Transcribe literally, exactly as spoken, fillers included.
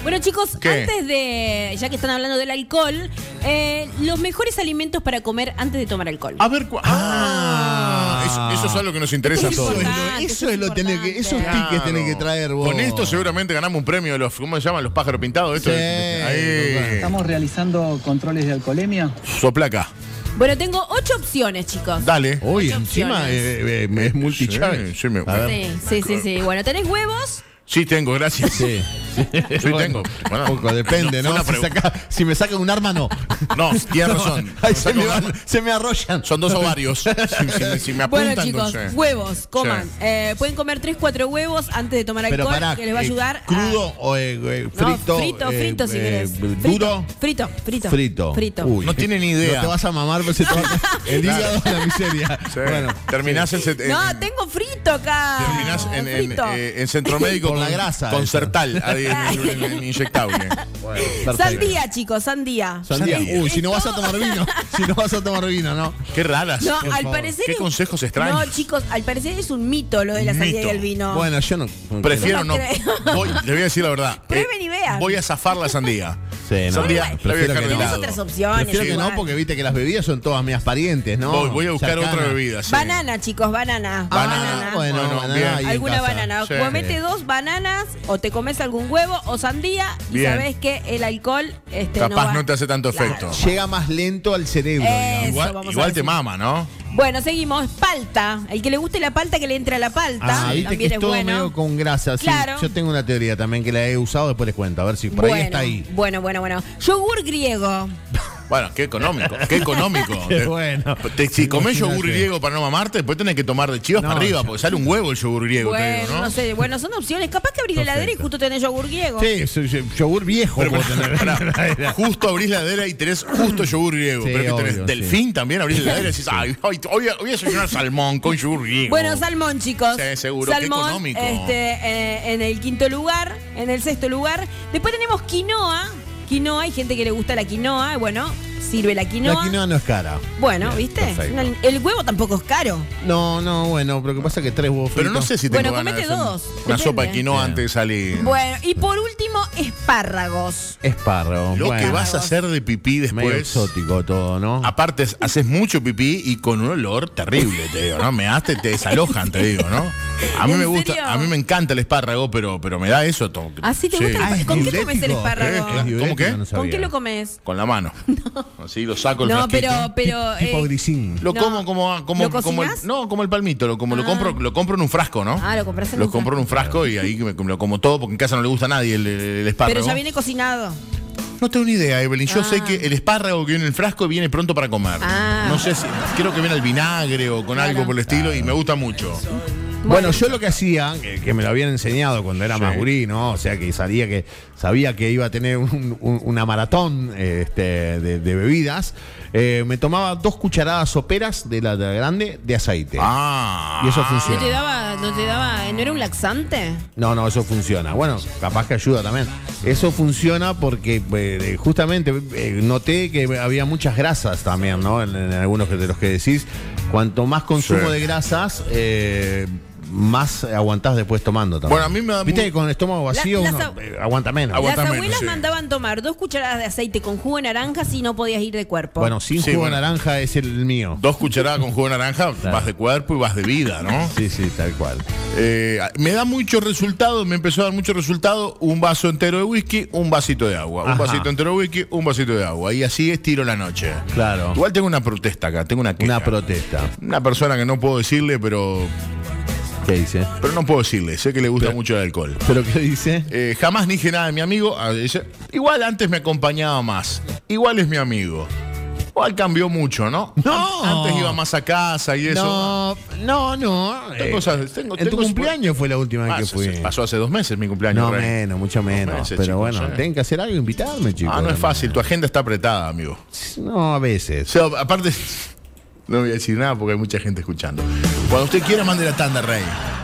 Bueno, chicos, ¿Qué? antes de, ya que están hablando del alcohol, eh, los mejores alimentos para comer antes de tomar alcohol. A ver, ah, eso, eso es algo que nos interesa a Eso todos. es Eso, es lo, eso es lo tener que, esos importante. tickets tenés que traer vos. Con esto seguramente ganamos un premio de los, ¿cómo se llaman? Los pájaros pintados. Esto Sí, ahí. Estamos realizando controles de alcoholemia. Soplaca. Bueno, tengo ocho opciones, chicos. Dale. Uy, Ocho encima opciones. eh, eh, es multichave. Sí, sí, me- A ver. Sí, sí, sí, sí. Bueno, tenés huevos. Sí, tengo, gracias. Sí, Sí, tengo. Bueno, un poco, depende, no, ¿no? fue Si, una saca- si me saca un arma, no. No, tienes razón. Ay, No se, saco me un van- arma. se me arrollan. Son dos ovarios. Si, si- si me apuntan, Bueno, chicos, entonces. huevos, coman. Sí. Eh, pueden comer tres, cuatro huevos antes de tomar Pero alcohol, pará, que les va a eh, ayudar a... ¿crudo o eh, eh, No, frito? frito, eh, frito, si eh, querés. ¿Duro? Frito, frito. Frito. Frito. Uy. No tiene ni idea. No te vas a mamar, pero se te va a- el hígado de la miseria. Sí. Bueno, Terminás en, set- en- No, tengo frito acá. terminás en, en, Frito. eh, en Centro Médico Por la con- grasa, con eso. Sertal, ahí, en- en- en inyectable. bueno, perfecto. Sandía, chicos, sandía. Sandía. Es- Uy, si es no vas a todo. tomar vino. Si no vas a tomar vino, ¿no? Qué raras. No, Por al favor. parecer. Qué es- consejos extraños. No, chicos, al parecer es un mito lo de la Un sandía mito. y el vino. Bueno, yo no. Prefiero No no. creo. Voy, le voy a decir la verdad. Prueben y vean. Voy a zafar la sandía. Sí, no. Sandía, Bueno, la voy a prefiero dejar que de no. Tenés lado. otras opciones. Prefiero que igual. no, porque viste que las bebidas son todas mías parientes, ¿no? Voy, voy a buscar Cercanas. otra bebida. sí. Banana, chicos, banana. Ah, banana. bueno, Bueno, banana bien. ahí en Alguna casa. banana. Sí. Comete dos bananas o te comes algún huevo o sandía y Bien. sabés que el alcohol este, Capaz no, va- no te hace tanto Claro. efecto. Llega más lento al cerebro, Eh, digamos. Igual, vamos a igual te decir. mama, ¿no? Bueno, seguimos. Palta. El que le guste la palta, que le entre a la palta. Ah, viste también que es es todo bueno. medio con grasa. Sí, Claro. yo tengo una teoría también que la he usado, después les cuento. A ver si por bueno, ahí está ahí. Bueno, bueno, bueno. Yogur griego. Bueno, qué económico, qué económico. Qué Te- bueno. te- si comés Imagínate. yogur griego para no mamarte, después tenés que tomar de chivas No, para arriba, ya. porque sale un huevo el yogur griego, te Bueno, digo, no ¿no? sé. Bueno, son opciones. Capaz que abrís la heladera y Perfecto. justo tenés yogur griego. Sí, soy yo- yogur viejo. Pero, puedo pero, tener. pará, justo abrís la heladera y tenés justo yogur griego. Sí, pero que tenés obvio, delfín también, abrís la heladera y decís, ay, hoy, hoy voy a desayunar salmón con yogur griego. Bueno, salmón, chicos. Sí, seguro, qué Salmón, económico. este, eh, en el quinto lugar, en el sexto lugar. Después tenemos quinoa. Quinoa, hay gente que le gusta la quinoa. Bueno, sirve la quinoa. La quinoa no es cara. Bueno, Bien, ¿viste? perfecto. Una- el huevo tampoco es caro. No, no, bueno, pero lo que pasa es que tres huevos Pero no fritos. sé si tengo Bueno, ganas de comete hacer dos, una depende. sopa de quinoa Bien. antes de salir. Bueno, y por último, espárragos. Espárragos. Lo bueno, que vas a hacer de pipí medio después. exótico todo, ¿no? Aparte, haces mucho pipí y con un olor terrible, te digo, ¿no? Me haste, te desalojan, te digo, ¿no? A mí ¿En me gusta, serio? a mí me encanta el espárrago, pero, pero me da eso. to- ¿Así te sí. gusta el Ah, espárrago? es ¿Con qué comes el diurético. espárrago? Es ¿Cómo diurético, qué? no ¿Con sabía. qué lo comes? Con la mano. Así lo saco el No, frasquito. pero, pero. Tipo eh, grisín. Lo No. como como como, ¿Lo como el, cocinás? no, como el palmito, lo, como lo Ah. compro, lo compro en un frasco, ¿no? Ah, lo compras en Lo un compro en un frasco y ahí me, me lo como todo porque en casa no le gusta a nadie el, el espárrago. pero ya viene cocinado. No tengo ni idea, Evelyn. Yo Ah. sé que el espárrago que viene en el frasco viene pronto para comer. Ah. No sé si creo que viene al vinagre o con Claro. algo por el estilo y me gusta mucho. Bueno, yo lo que hacía, que, que me lo habían enseñado cuando era Sí. más gurí, ¿no? O sea, que salía que sabía que iba a tener un- un- una maratón este, de, de bebidas, eh, me tomaba dos cucharadas soperas de la, de la grande de aceite. Ah. Y eso ¿No funciona. te daba, no te daba, no era un laxante? No, no, eso funciona. Bueno, capaz que ayuda también. Eso funciona porque eh, justamente eh, noté que había muchas grasas también, ¿no? En, en algunos de los que decís. Cuanto más consumo Sí. de grasas, eh, más aguantás después tomando también. Bueno, a mí me da Viste muy- que con el estómago vacío La- uno las- eh, aguanta menos. Aguanta Las menos, abuelas sí. mandaban tomar dos cucharadas de aceite con jugo de naranja si no podías ir de cuerpo. Bueno, sin Sí, jugo bueno. de naranja es el mío. Dos cucharadas con jugo de naranja, vas de cuerpo y vas de vida, ¿no? Sí, sí, tal cual. Eh, me da mucho resultado, me empezó a dar mucho resultado un vaso entero de whisky, un vasito de agua. Un Ajá. vasito entero de whisky, un vasito de agua. Y así estiro la noche. Claro. Igual tengo una protesta acá, tengo una queja. Una protesta. Una persona que no puedo decirle, pero, ¿Qué dice? pero no puedo decirle. Sé que le gusta Pero- mucho el alcohol. ¿Pero qué dice? Eh, jamás dije nada de mi amigo. Ah, dice, igual antes me acompañaba más. Igual es mi amigo. Igual cambió mucho, ¿no? No. An- Antes iba más a casa y eso. No, no, no. Tengo Eh, cosas- tengo- en tu tengo- cumpleaños fue la última Ah, vez que se- fui. se pasó hace dos meses mi cumpleaños. No Rey. menos, mucho menos. meses, pero chicos, bueno, sí. tienen que hacer algo, invitarme, chicos. Ah, no es fácil. Tu agenda está apretada, amigo. No, a O veces. sea, aparte, no voy a decir nada porque hay mucha gente escuchando. Cuando usted quiera, mande la tanda, Rey.